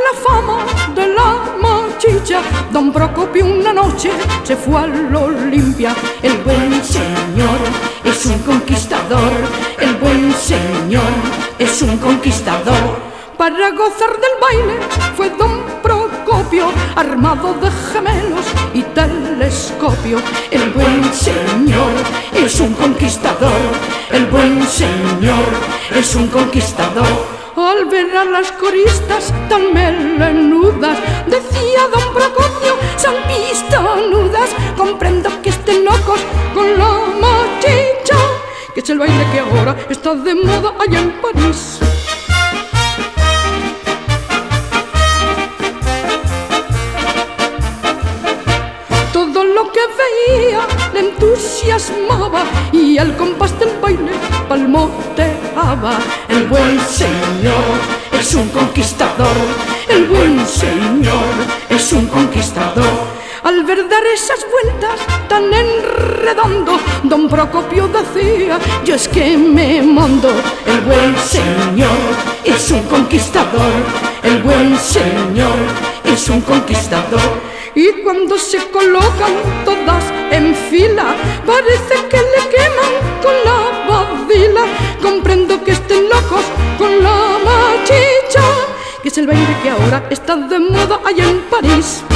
la fama de la machicha, don Procopio una noche se fue al Olimpia. El buen señor es un conquistador, el buen señor es un conquistador. Para gozar del baile fue don Procopio, armado de gemelos y telescopio. El buen señor es un conquistador, el buen señor es un conquistador. Al ver a las coristas tan melenudas, decía don Procopio, se han visto nudas. Comprendo que estén locos con la machicha, que es el baile que ahora está de moda allá en París. Todo lo que veía le entusiasmaba y al compás del baile palmoteaba. El buen señor es un conquistador, el buen señor es un conquistador. Al ver dar esas vueltas tan enredando, don Procopio decía, yo es que me mando. El buen señor es un conquistador, el buen señor es un conquistador. Y cuando se colocan todas en fila, parece que le queman con la badila. Comprendo que estén locos con la machicha, que es el baile que ahora está de moda allá en París.